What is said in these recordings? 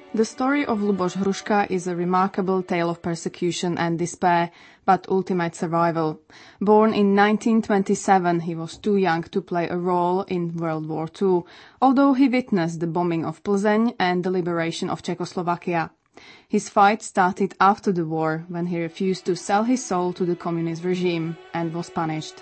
The story of Luboš Hruška is a remarkable tale of persecution and despair, but ultimate survival. Born in 1927, he was too young to play a role in World War II, although he witnessed the bombing of Plzeň and the liberation of Czechoslovakia. His fight started after the war, when he refused to sell his soul to the communist regime and was punished.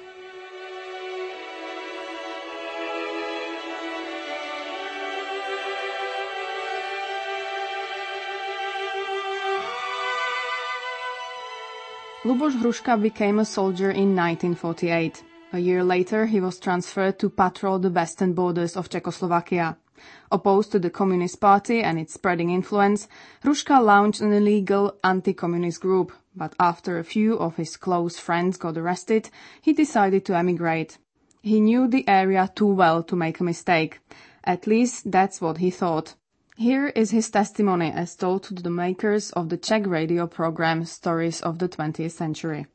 Luboš Hruška became a soldier in 1948. A year later, he was transferred to patrol the western borders of Czechoslovakia. Opposed to the Communist Party and its spreading influence, Hruška launched an illegal anti-communist group, but after a few of his close friends got arrested, he decided to emigrate. He knew the area too well to make a mistake. At least that's what he thought. Here is his testimony as told to the makers of the Czech radio program Stories of the 20th Century.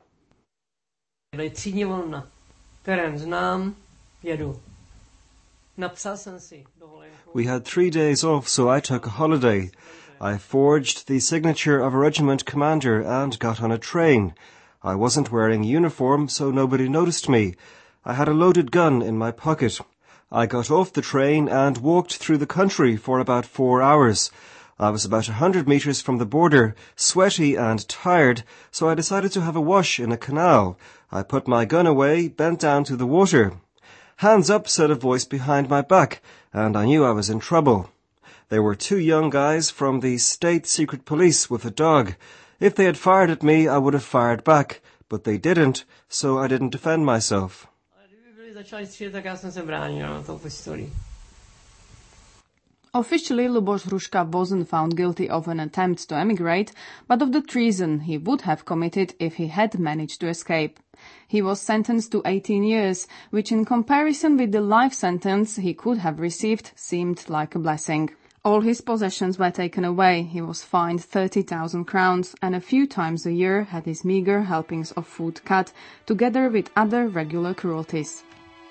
We had 3 days off, so I took a holiday. I forged the signature of a regiment commander and got on a train. I wasn't wearing uniform, so nobody noticed me. I had a loaded gun in my pocket. I got off the train and walked through the country for about 4 hours. I was about 100 meters from the border, sweaty and tired, so I decided to have a wash in a canal. I put my gun away, bent down to the water. "Hands up," said a voice behind my back, and I knew I was in trouble. There were 2 young guys from the state secret police with a dog. If they had fired at me, I would have fired back, but they didn't, so I didn't defend myself. Officially, Luboš Hruška wasn't found guilty of an attempt to emigrate, but of the treason he would have committed if he had managed to escape. He was sentenced to 18 years, which in comparison with the life sentence he could have received seemed like a blessing. All his possessions were taken away, he was fined 30,000 crowns, and a few times a year had his meagre helpings of food cut, together with other regular cruelties.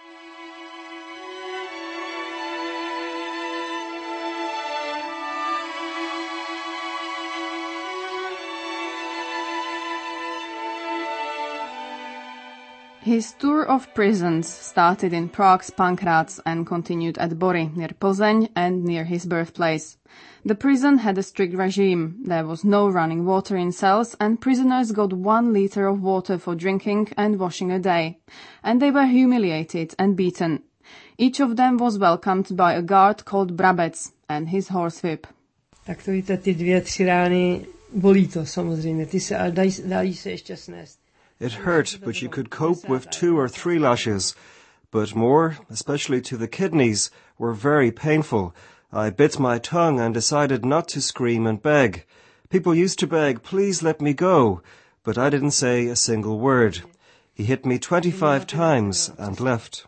His tour of prisons started in Prague's Pankráč and continued at Bory, near Plzeň and near his birthplace. The prison had a strict regime. There was no running water in cells, and prisoners got 1 liter of water for drinking and washing a day. And they were humiliated and beaten. Each of them was welcomed by a guard called Brabec and his horsewhip. Tak to víte, ty 2-3 rány bolí to samozřejmě, dají se ještě snést. It hurt, but you could cope with 2 or 3 lashes. But more, especially to the kidneys, were very painful. I bit my tongue and decided not to scream and beg. People used to beg, "Please let me go," but I didn't say a single word. He hit me 25 times and left.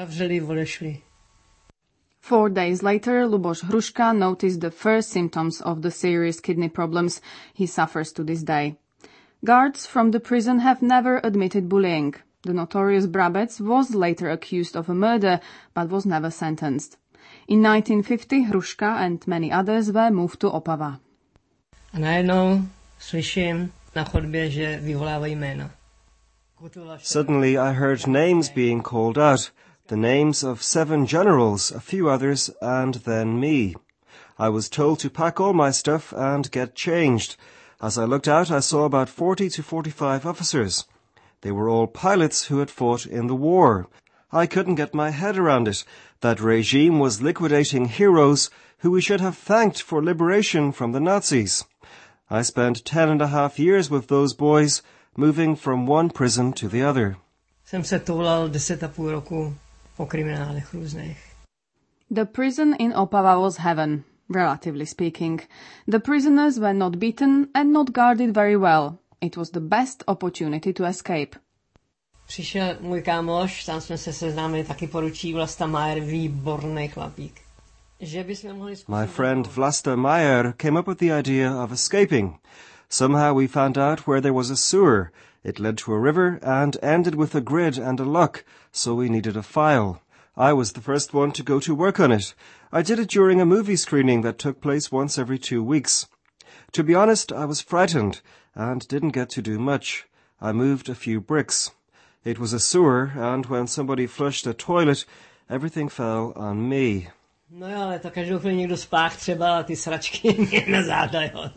4 days later, Luboš Hruška noticed the first symptoms of the serious kidney problems he suffers to this day. Guards from the prison have never admitted bullying. The notorious Brabec was later accused of a murder, but was never sentenced. In 1950, Hruška and many others were moved to Opava. A najednou slyším na chodbě, že vyvolávají jména. Suddenly I heard names being called out, the names of 7 generals, a few others, and then me. I was told to pack all my stuff and get changed. As I looked out, I saw about 40 to 45 officers. They were all pilots who had fought in the war. I couldn't get my head around it. That regime was liquidating heroes who we should have thanked for liberation from the Nazis. I spent 10.5 years with those boys, moving from one prison to the other. Jsem se toulal 10,5 roku po kriminálech různých. The prison in Opava was heaven, relatively speaking. The prisoners were not beaten and not guarded very well. It was the best opportunity to escape. Přišel můj kámoš, tam jsme se seznámili, taky poručík Vlasta Majer, výborný chlapík. My friend Vlasta Mayer came up with the idea of escaping. Somehow we found out where there was a sewer. It led to a river and ended with a grid and a lock, so we needed a file. I was the first one to go to work on it. I did it during a movie screening that took place once every 2 weeks. To be honest, I was frightened and didn't get to do much. I moved a few bricks. It was a sewer, and when somebody flushed a toilet, everything fell on me. No jo, ale to každou chvíli někdo spách třeba ty sračky mě na záda, jo.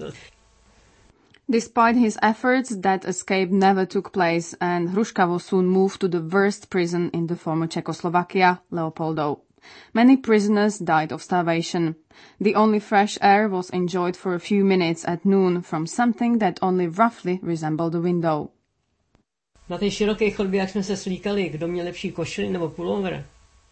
Despite his efforts, that escape never took place, and Hruška was soon moved to the worst prison in the former Czechoslovakia, Leopoldo. Many prisoners died of starvation. The only fresh air was enjoyed for a few minutes at noon from something that only roughly resembled a window. Na té široké chodbě, jak jsme se slíkali, kdo měl lepší košili nebo pullover.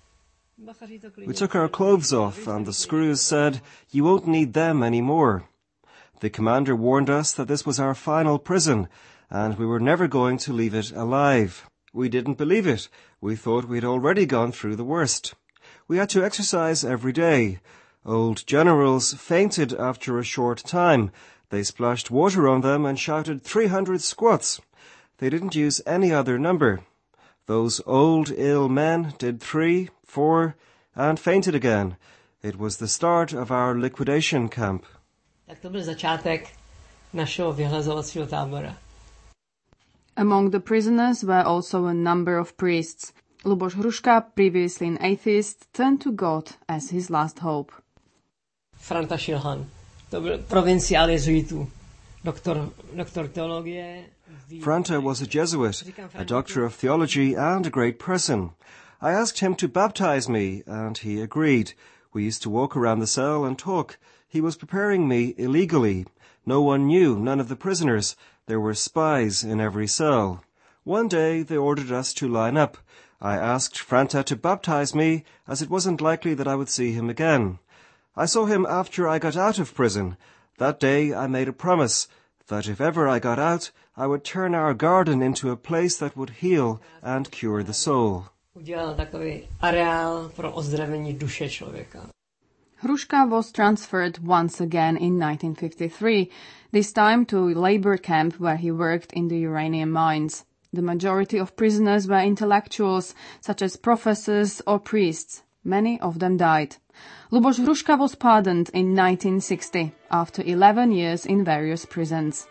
We took our clothes off, and the screws said, "You won't need them anymore." The commander warned us that this was our final prison, and we were never going to leave it alive. We didn't believe it. We thought we'd already gone through the worst. We had to exercise every day. Old generals fainted after a short time. They splashed water on them and shouted 300 squats. They didn't use any other number. Those old, ill men did 3, 4, and fainted again. It was the start of our liquidation camp. Tak to byl začátek našeho vyhlazovacího tábora. Among the prisoners were also a number of priests. Luboš Hruška, previously an atheist, turned to God as his last hope. Franta Šilhan, to byl provinciál jezuitů, doktor teologie. Franta was a Jesuit, a doctor of theology and a great person. I asked him to baptize me, and he agreed. We used to walk around the cell and talk. He was preparing me illegally. No one knew, none of the prisoners. There were spies in every cell. One day they ordered us to line up. I asked Franta to baptize me, as it wasn't likely that I would see him again. I saw him after I got out of prison. That day I made a promise that if ever I got out, I would turn our garden into a place that would heal and cure the soul. Udělal takový areál pro ozdravení duše člověka. Hruška was transferred once again in 1953, this time to a labor camp where he worked in the uranium mines. The majority of prisoners were intellectuals, such as professors or priests. Many of them died. Luboš Hruška was pardoned in 1960, after 11 years in various prisons.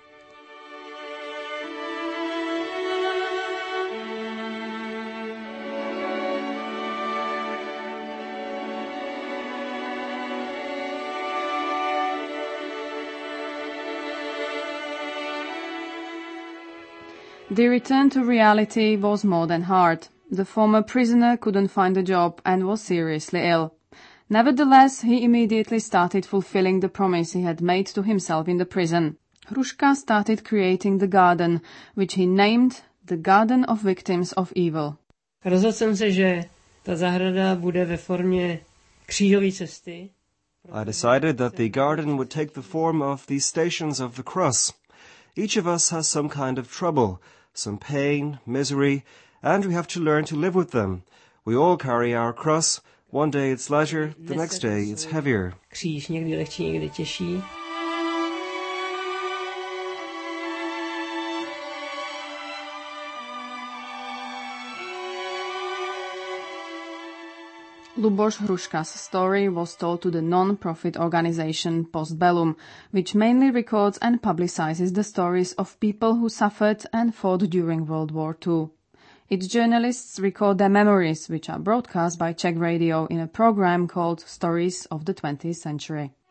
The return to reality was more than hard. The former prisoner couldn't find a job and was seriously ill. Nevertheless, he immediately started fulfilling the promise he had made to himself in the prison. Hruška started creating the garden, which he named the Garden of Victims of Evil. Rozhodl jsem se, že ta zahrada bude ve formě křížové cesty. I decided that the garden would take the form of the Stations of the Cross. Each of us has some kind of trouble, some pain, misery, and we have to learn to live with them. We all carry our cross. One day it's lighter, the next day it's heavier. Kříž někdy lehčí, někdy těžší. Luboš Hruška's story was told to the non-profit organization Postbellum, which mainly records and publicizes the stories of people who suffered and fought during World War II. Its journalists record their memories, which are broadcast by Czech Radio in a program called Stories of the 20th Century.